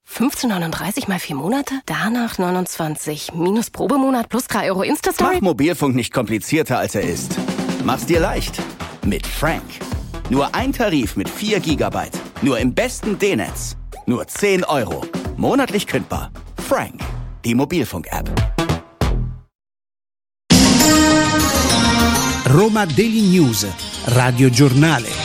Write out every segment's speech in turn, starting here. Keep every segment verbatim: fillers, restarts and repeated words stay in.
fünfzehn Euro neununddreißig mal vier Monate? Danach neunundzwanzig. Minus Probemonat plus drei Euro Insta-Story? Mach Mobilfunk nicht komplizierter, als er ist. Mach's dir leicht. Mit Frank. Nur ein Tarif mit vier Gigabyte. Nur im besten D-Netz. Nur zehn Euro. Monatlich kündbar. Frank. Die Mobilfunk-App. Roma Daily News. Radio Giornale.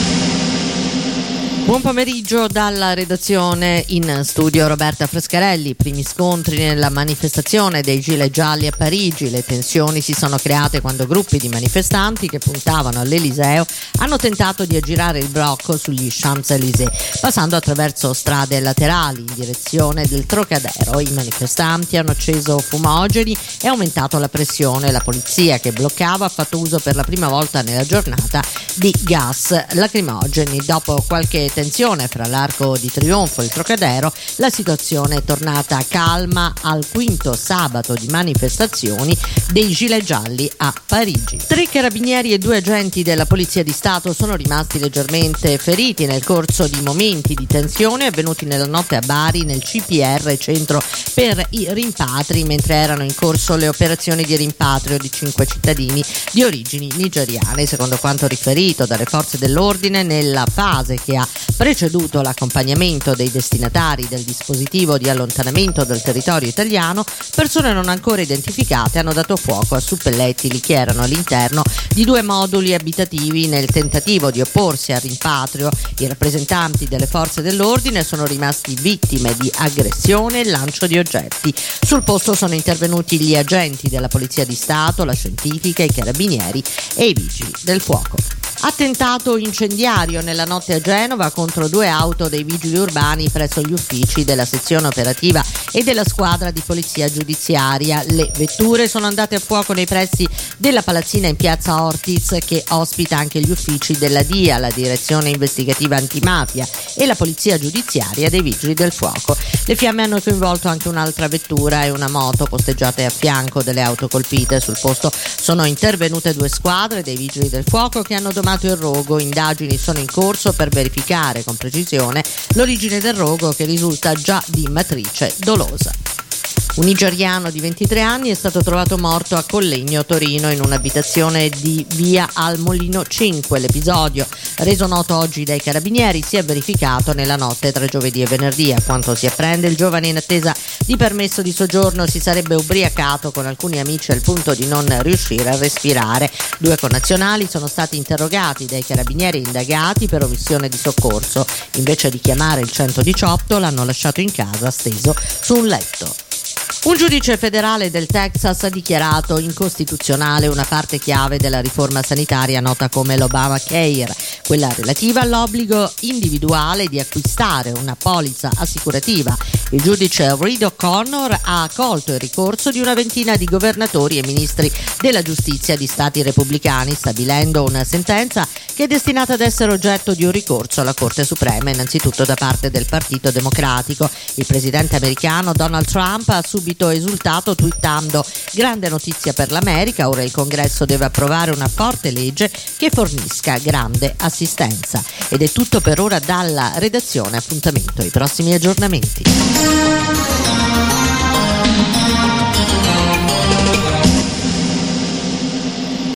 Buon pomeriggio dalla redazione, in studio Roberta Frescarelli. Primi scontri nella manifestazione dei Gilet Gialli a Parigi. Le tensioni si sono create quando gruppi di manifestanti che puntavano all'Eliseo hanno tentato di aggirare il blocco sugli Champs-Élysées, passando attraverso strade laterali in direzione del Trocadero. I manifestanti hanno acceso fumogeni e aumentato la pressione. La polizia che bloccava ha fatto uso per la prima volta nella giornata di gas lacrimogeni. Dopo qualche tensione fra l'Arco di Trionfo e il Trocadero, la situazione è tornata calma al quinto sabato di manifestazioni dei Gilet Gialli a Parigi. Tre carabinieri e due agenti della Polizia di Stato sono rimasti leggermente feriti nel corso di momenti di tensione avvenuti nella notte a Bari nel C P R, centro per i rimpatri, mentre erano in corso le operazioni di rimpatrio di cinque cittadini di origini nigeriane. Secondo quanto riferito dalle forze dell'ordine, nella fase che ha preceduto l'accompagnamento dei destinatari del dispositivo di allontanamento dal territorio italiano, persone non ancora identificate hanno dato fuoco a suppellettili che erano all'interno di due moduli abitativi nel tentativo di opporsi al rimpatrio. I rappresentanti delle forze dell'ordine sono rimasti vittime di aggressione e lancio di oggetti. Sul posto sono intervenuti gli agenti della Polizia di Stato, la scientifica, i carabinieri e i vigili del fuoco. Attentato incendiario nella notte a Genova contro due auto dei vigili urbani presso gli uffici della sezione operativa e della squadra di polizia giudiziaria. Le vetture sono andate a fuoco nei pressi della palazzina in piazza Ortiz, che ospita anche gli uffici della D I A, la direzione investigativa antimafia, e la polizia giudiziaria dei vigili del fuoco. Le fiamme hanno coinvolto anche un'altra vettura e una moto posteggiate a fianco delle auto colpite. Sul posto sono intervenute due squadre dei vigili del fuoco che hanno domato il rogo. Indagini sono in corso per verificare con precisione l'origine del rogo, che risulta già di matrice dolosa. Un nigeriano di ventitré anni è stato trovato morto a Collegno, Torino, in un'abitazione di via al Molino cinque. L'episodio, reso noto oggi dai carabinieri, si è verificato nella notte tra giovedì e venerdì. A quanto si apprende, il giovane, in attesa di permesso di soggiorno, si sarebbe ubriacato con alcuni amici al punto di non riuscire a respirare. Due connazionali sono stati interrogati dai carabinieri e indagati per omissione di soccorso. Invece di chiamare il centodiciotto, l'hanno lasciato in casa steso su un letto. Un giudice federale del Texas ha dichiarato incostituzionale una parte chiave della riforma sanitaria nota come l'Obamacare, quella relativa all'obbligo individuale di acquistare una polizza assicurativa. Il giudice Reed O'Connor ha accolto il ricorso di una ventina di governatori e ministri della giustizia di stati repubblicani, stabilendo una sentenza che è destinata ad essere oggetto di un ricorso alla Corte Suprema, innanzitutto da parte del Partito Democratico. Il presidente americano Donald Trump ha subito esultato twittando: grande notizia per l'America, ora il Congresso deve approvare una forte legge che fornisca grande assistenza. Ed è tutto per ora dalla redazione, appuntamento ai prossimi aggiornamenti.